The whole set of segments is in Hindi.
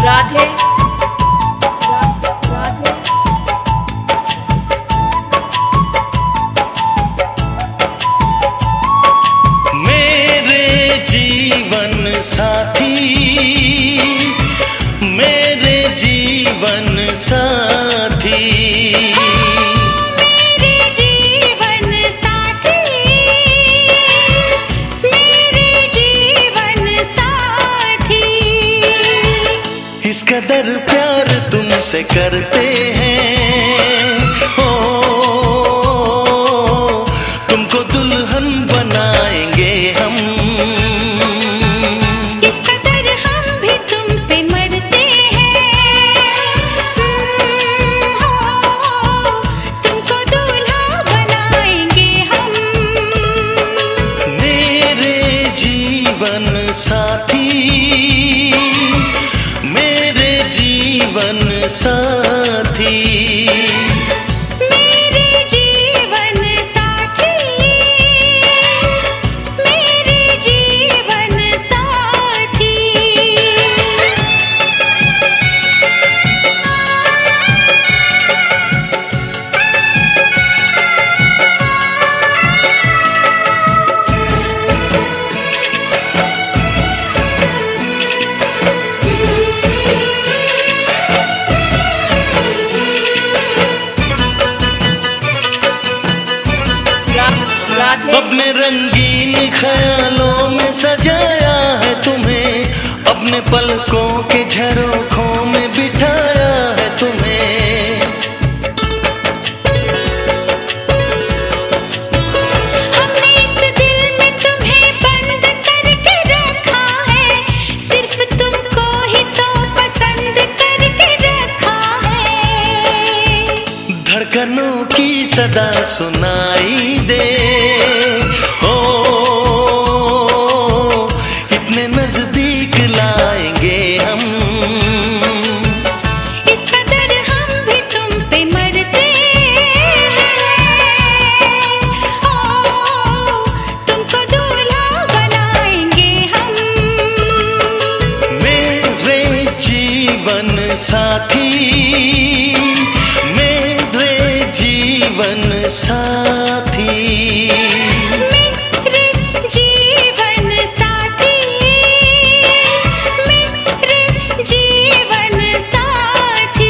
राधे मेरे जीवन साथी, मेरे जीवन साथी, मेरे जीवन साथी, मेरे जीवन साथी। इस कदर प्यार तुमसे करते हैं, हो तुमको दुल्हन बनाएंगे हम। इस कदर हम भी तुम पे मरते हैं, हो तुमको दूल्हा बनाएंगे हम। मेरे जीवन साथी, मेरे जीवन साथी, मेरे जीवन साथी, मेरे जीवन साथी। राधे अपने रंगीन ख्यालों में सजाया है तुम्हें, अपने पलकों के झरोखों में बिठाया है तुम्हें। हमने इस दिल में तुम्हें बंद करके रखा है, सिर्फ तुमको ही तो पसंद करके रखा है। धड़कनों की सदा सुनाई दे, हो इतने नजदीक लाएंगे हम। इस कदर हम भी तुम पे मरते हैं, ओ तुमको दूल्हा बनाएंगे हम। मेरे जीवन साथी, मेरे जीवन साथी, मेरे जीवन साथी, मेरे जीवन साथी।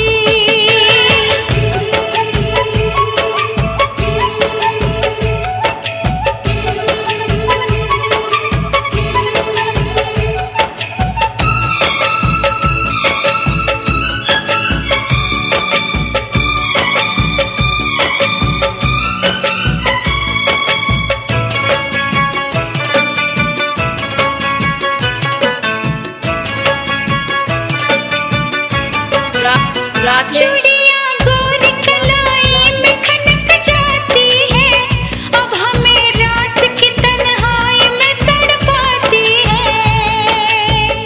राधे चूड़ियां गोरी कलाई में खनक जाती है, अब हमें रात की तन्हाई में तड़पाती है।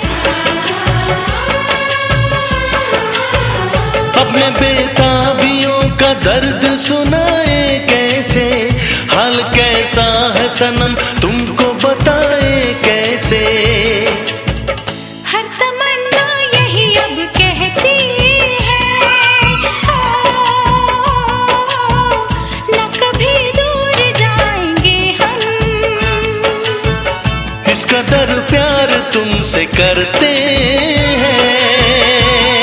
अपने बेताबियों का दर्द सुनाए कैसे, हाल कैसा है सनम तुमको बताए कैसे। हर तमन्ना यही अब कहती है, न कभी दूर जाएंगे हम। इस कदर प्यार तुमसे करते हैं,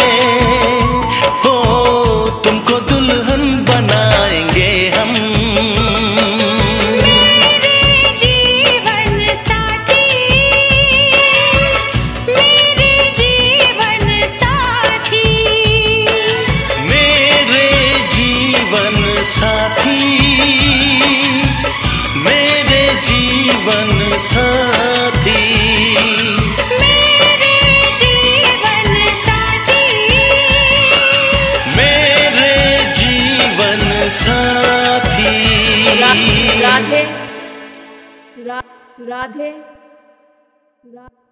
हो तुमको दुल्हन बनाएंगे हम। मेरे जीवन साथी, मेरे जीवन साथी, मेरे जीवन साथी, मेरे जीवन साथी, मेरे जीवन साथी, मेरे जीवन साथी। राधे राधे